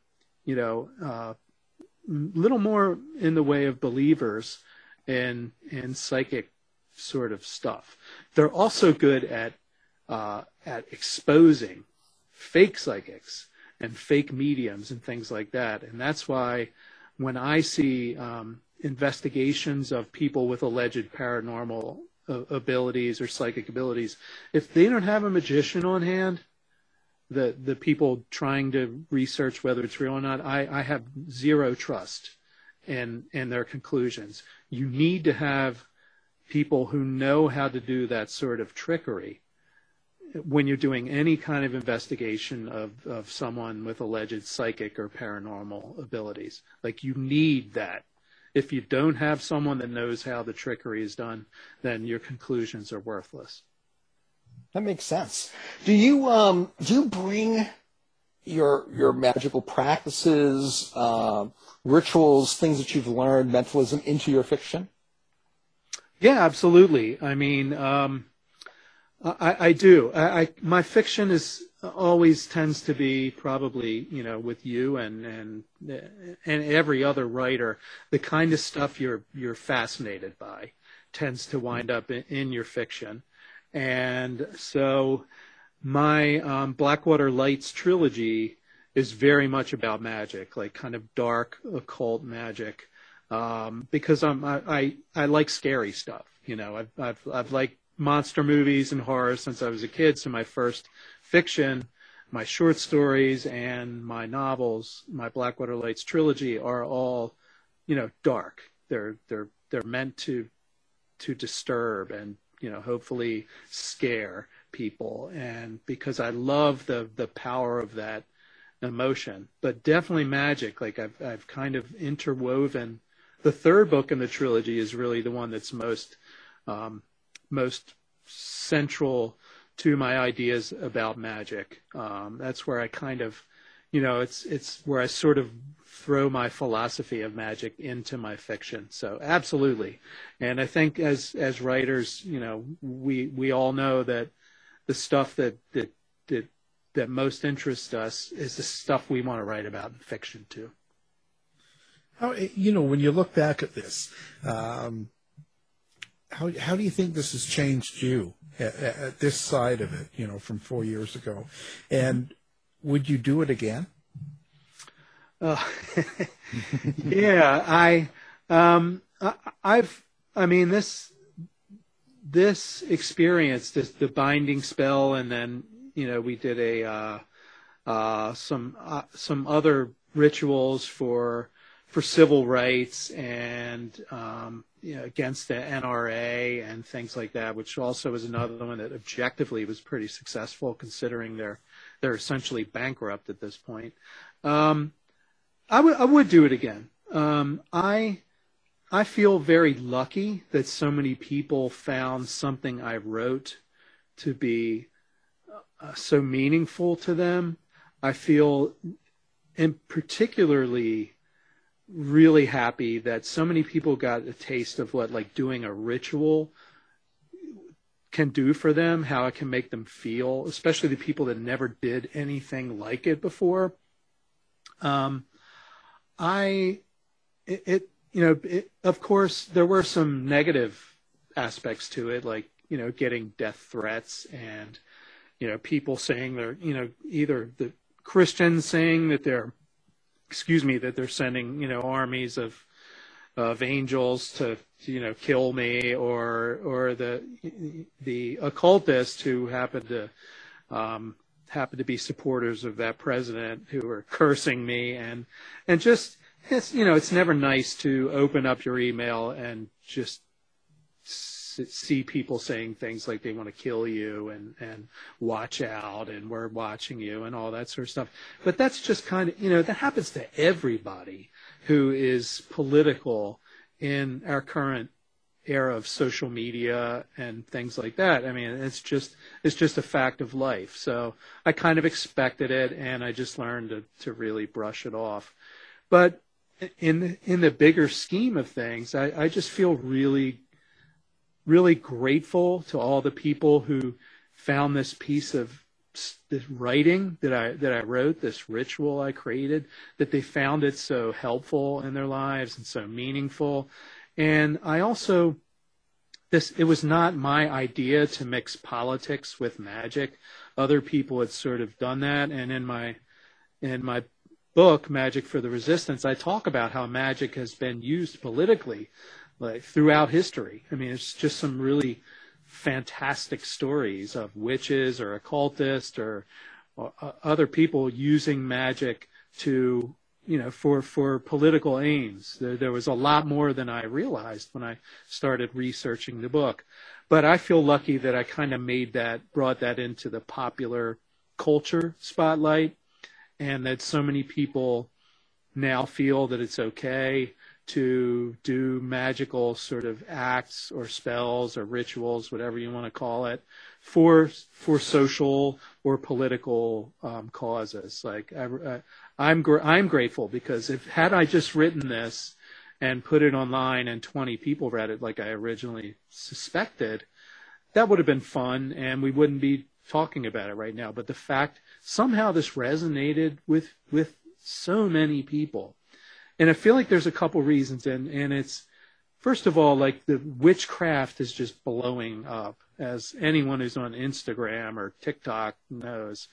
little more in the way of believers in psychic sort of stuff. They're also good at exposing fake psychics and fake mediums and things like that. And that's why when I see investigations of people with alleged paranormal abilities or psychic abilities, if they don't have a magician on hand, the people trying to research whether it's real or not, I have zero trust in their conclusions. You need to have people who know how to do that sort of trickery when you're doing any kind of investigation of someone with alleged psychic or paranormal abilities. Like, you need that. If you don't have someone that knows how the trickery is done, then your conclusions are worthless. That makes sense. Do you bring your magical practices, rituals, things that you've learned, mentalism, into your fiction? Yeah, absolutely. I mean, I do. My fiction always tends to be probably, with you and every other writer, the kind of stuff you're fascinated by tends to wind up in your fiction. And so my Blackwater Lights trilogy is very much about magic, like kind of dark occult magic, because I like scary stuff. I've liked monster movies and horror since I was a kid. So my first fiction, my short stories, and my novels, my Blackwater Lights trilogy, are all, dark. They're meant to disturb and, hopefully scare people. And because I love the power of that emotion, but definitely magic. Like, I've kind of interwoven. The third book in the trilogy is really the one that's most central to my ideas about magic. That's where I kind of, it's where I sort of throw my philosophy of magic into my fiction. So absolutely. And I think as writers, we all know that the stuff that most interests us is the stuff we want to write about in fiction too. How, when you look back at this, how do you think this has changed you at this side of it, from 4 years ago? And would you do it again? Yeah, this experience, the binding spell, and then, we did some other rituals for civil rights and, against the NRA and things like that, which also is another one that objectively was pretty successful considering they're essentially bankrupt at this point. I would do it again. I feel very lucky that so many people found something I wrote to be so meaningful to them. I feel, and particularly really happy that so many people got a taste of what like doing a ritual can do for them, how it can make them feel, especially the people that never did anything like it before. Of course, there were some negative aspects to it, like, getting death threats and, people saying they're, either the Christians saying that they're sending, armies of angels to, kill me, or the occultists who happen to be supporters of that president who are cursing me, and just, it's never nice to open up your email and just see people saying things like they want to kill you and watch out and we're watching you and all that sort of stuff. But that's just kind of, that happens to everybody who is political in our current era of social media and things like that. I mean, it's just a fact of life. So I kind of expected it, and I just learned to really brush it off. But in the bigger scheme of things, I just feel really grateful to all the people who found this piece of this writing that I wrote, this ritual I created, that they found it so helpful in their lives and so meaningful. And I also, it was not my idea to mix politics with magic. Other people had sort of done that. And in my book, Magic for the Resistance, I talk about how magic has been used politically, like throughout history. I mean, it's just some really fantastic stories of witches or occultists or other people using magic to, for political aims. There was a lot more than I realized when I started researching the book. But I feel lucky that I kind of brought that into the popular culture spotlight, and that so many people now feel that it's okay to do magical sort of acts or spells or rituals, whatever you want to call it, for social or political causes. Like I'm grateful, because had I just written this and put it online and 20 people read it like I originally suspected, that would have been fun and we wouldn't be talking about it right now. But the fact somehow this resonated with so many people. And I feel like there's a couple reasons, and it's, first of all, like the witchcraft is just blowing up, as anyone who's on Instagram or TikTok knows.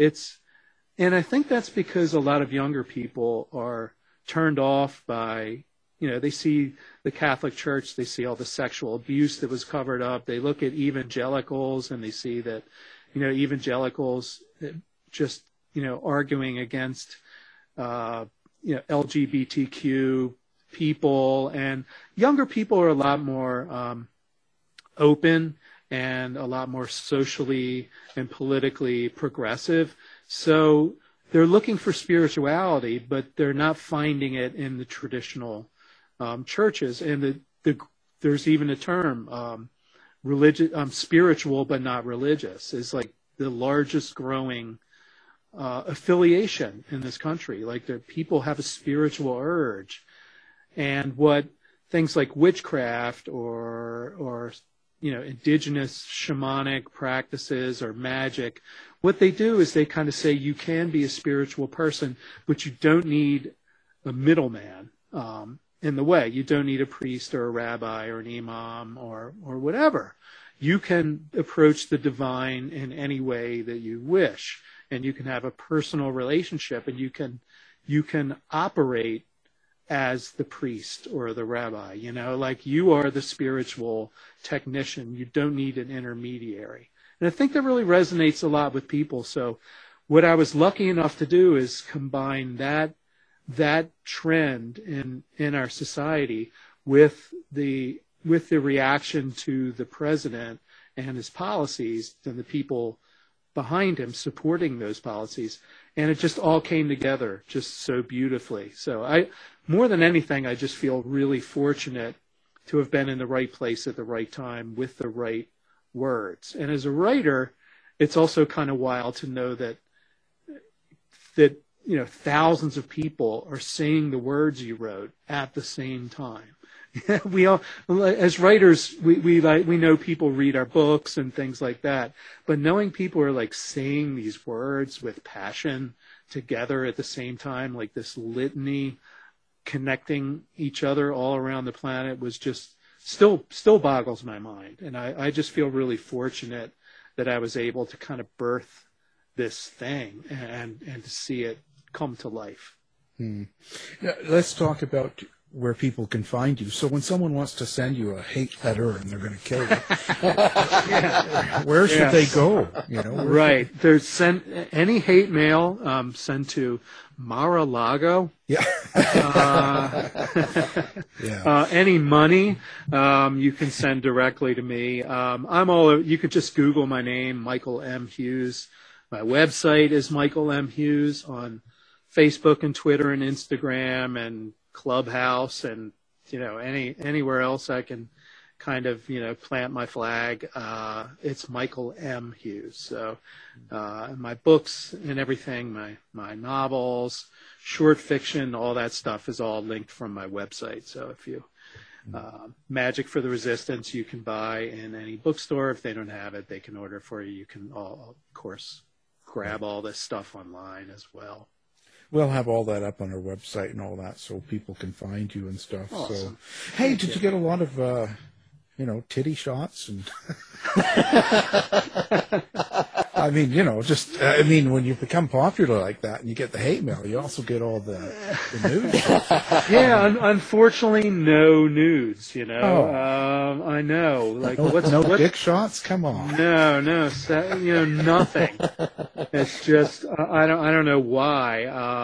And I think that's because a lot of younger people are turned off by, they see the Catholic Church, they see all the sexual abuse that was covered up. They look at evangelicals and they see that, evangelicals just, arguing against, LGBTQ people, and younger people are a lot more open and a lot more socially and politically progressive. So they're looking for spirituality, but they're not finding it in the traditional churches. And there's even a term, spiritual but not religious, is like the largest growing affiliation in this country. Like people have a spiritual urge, and what things like witchcraft or indigenous shamanic practices or magic, what they do is they kind of say you can be a spiritual person, but you don't need a middleman in the way. You don't need a priest or a rabbi or an imam or whatever. You can approach the divine in any way that you wish. And you can have a personal relationship, and you can operate as the priest or the rabbi, like you are the spiritual technician. You don't need an intermediary. And I think that really resonates a lot with people. So what I was lucky enough to do is combine that trend in our society with the reaction to the president and his policies and the people behind him supporting those policies. And it just all came together just so beautifully. So more than anything, I just feel really fortunate to have been in the right place at the right time with the right words. And as a writer, it's also kind of wild to know that thousands of people are saying the words you wrote at the same time. We all, as writers, we know people read our books and things like that, but knowing people are like saying these words with passion together at the same time, like this litany connecting each other all around the planet, was just still boggles my mind. And I just feel really fortunate that I was able to kind of birth this thing and to see it come to life. Now, let's talk about where people can find you. So when someone wants to send you a hate letter and they're going to kill you, where should they go? Right. There's any hate mail send to Mar-a-Lago. Yeah. Any money you can send directly to me. You could just Google my name, Michael M. Hughes. My website is Michael M. Hughes, on Facebook and Twitter and Instagram and Clubhouse and anywhere else I can kind of plant my flag. It's Michael M. Hughes. So my books and everything, my novels, short fiction, all that stuff is all linked from my website. So if you Magic for the Resistance you can buy in any bookstore. If they don't have it, they can order for you. You can of course grab all this stuff online as well. We'll have all that up on our website and all that, so people can find you and stuff. Awesome. So, hey, did you get a lot of, titty shots? And I mean, when you become popular like that and you get the hate mail, you also get all the nudes. Yeah, unfortunately, no nudes. I know. Like, no dick shots? Come on. No, nothing. It's just I don't know why.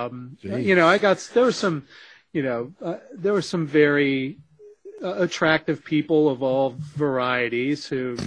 There were some very attractive people of all varieties who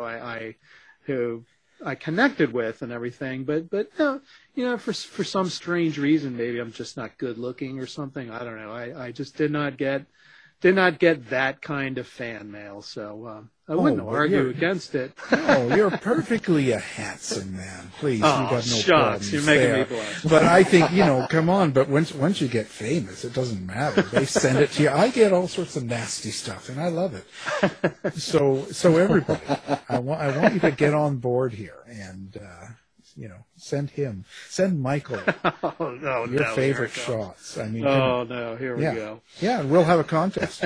I connected with and everything, but no, for some strange reason, maybe I'm just not good looking or something. I don't know. I just did not get that kind of fan mail, so I wouldn't argue against it. No, you're perfectly a handsome man. Please, you got no problems. You're making there. me blush. But I think, come on. But once you get famous, it doesn't matter. They send it to you. I get all sorts of nasty stuff, and I love it. So everybody, I want you to get on board here and send Michael your favorite shots. I mean, here we go. Yeah, and we'll have a contest.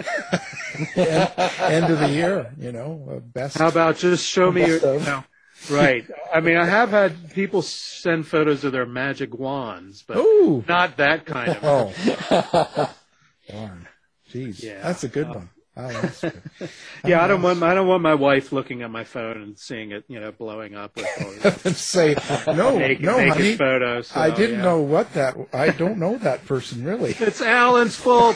End of the year, best. How about just show me your, right. I mean, I have had people send photos of their magic wands, but not that kind of. Oh, darn. Jeez. Yeah, that's a good one. Oh, that's good. Yeah, I don't want my wife looking at my phone and seeing it, blowing up with all and say, naked honey, photos. So, I didn't know I don't know that person really. It's Alan's fault.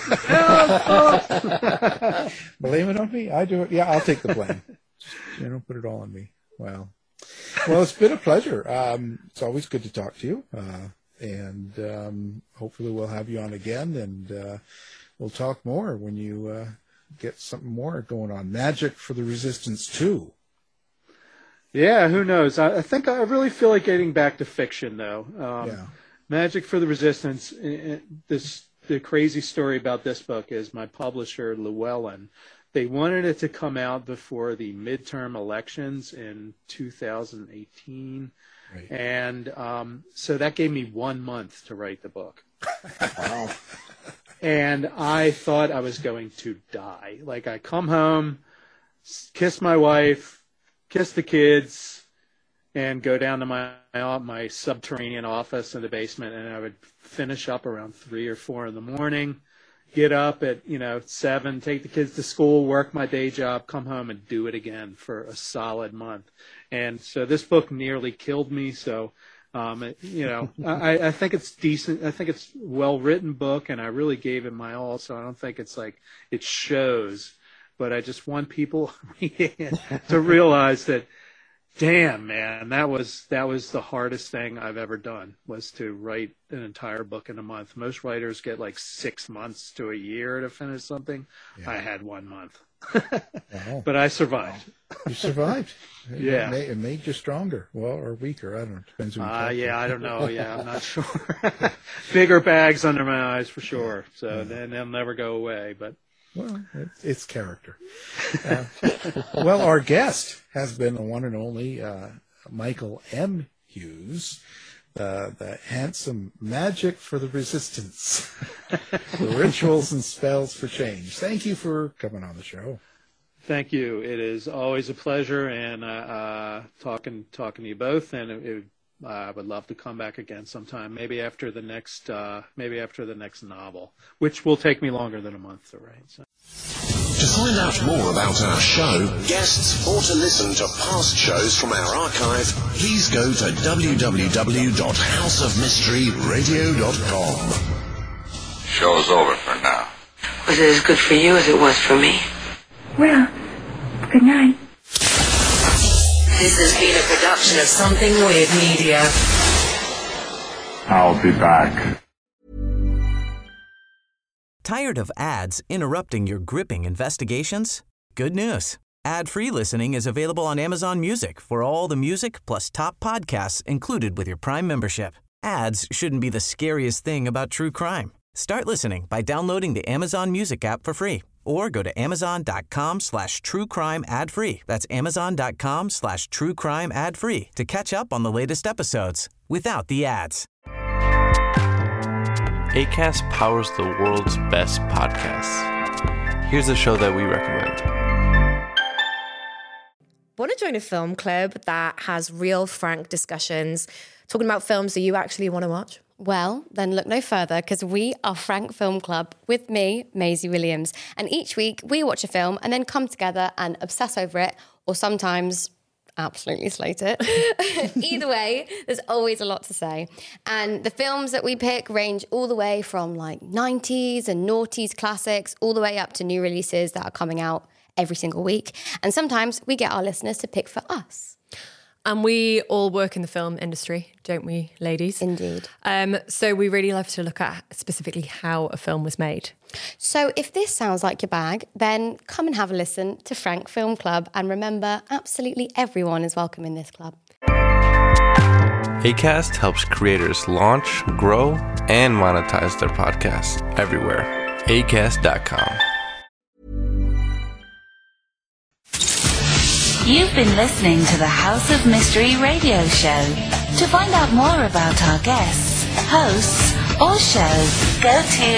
Blame it on me. I do it. Yeah, I'll take the blame. Just, put it all on me. Well, it's been a pleasure. It's always good to talk to you. And hopefully we'll have you on again, and we'll talk more when you get something more going on. Magic for the Resistance 2. Yeah, who knows? I think I really feel like getting back to fiction, though. Magic for the Resistance, the crazy story about this book is my publisher, Llewellyn, they wanted it to come out before the midterm elections in 2018. Right. And so that gave me 1 month to write the book. Wow. And I thought I was going to die. Like, I come home, kiss my wife, kiss the kids, and go down to my subterranean office in the basement, and I would finish up around 3 or 4 in the morning, get up at 7, take the kids to school, work my day job, come home and do it again for a solid month. And so this book nearly killed me. So I think it's decent. I think it's a well-written book, and I really gave it my all, so I don't think it's like it shows. But I just want people reading it to realize that Damn, man, that was the hardest thing I've ever done, was to write an entire book in a month. Most writers get like 6 months to a year to finish something. Yeah. I had 1 month. But I survived. You survived. Yeah. It made you stronger. Well, or weaker. I don't know. Depends who you talk to. I don't know. Yeah, I'm not sure. Bigger bags under my eyes for sure. So then they'll never go away. But well, it's character. Well, our guest has been the one and only Michael M. Hughes, the handsome magic for the resistance, the rituals and spells for change. Thank you for coming on the show. Thank you. It is always a pleasure, and talking to you both. And I would love to come back again sometime, maybe after the next novel, which will take me longer than a month to write. So. To find out more about our show, guests, or to listen to past shows from our archive, please go to www.houseofmysteryradio.com. Show's over for now. Was it as good for you as it was for me? Well, good night. This has been a production of Something Weird Media. I'll be back. Tired of ads interrupting your gripping investigations? Good news. Ad-free listening is available on Amazon Music for all the music plus top podcasts included with your Prime membership. Ads shouldn't be the scariest thing about true crime. Start listening by downloading the Amazon Music app for free or go to amazon.com/truecrime ad-free. That's amazon.com/truecrime ad-free to catch up on the latest episodes without the ads. Acast powers the world's best podcasts. Here's a show that we recommend. Want to join a film club that has real, frank discussions, talking about films that you actually want to watch? Well, then look no further, because we are Frank Film Club with me, Maisie Williams. And each week we watch a film and then come together and obsess over it, or sometimes absolutely slate it. Either way, there's always a lot to say. And the films that we pick range all the way from like 90s and noughties classics all the way up to new releases that are coming out every single week. And sometimes we get our listeners to pick for us. And we all work in the film industry, don't we, ladies? Indeed. So we really love to look at specifically how a film was made. So if this sounds like your bag, then come and have a listen to Frank Film Club. And remember, absolutely everyone is welcome in this club. Acast helps creators launch, grow, and monetize their podcasts everywhere. Acast.com. You've been listening to the House of Mystery radio show. To find out more about our guests, hosts, or shows, go to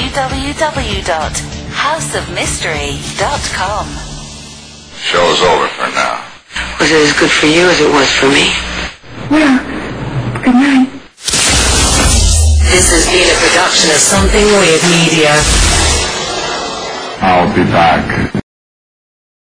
www.houseofmystery.com. Show's over for now. Was it as good for you as it was for me? Well, good night. This has been a production of Something Weird Media. I'll be back.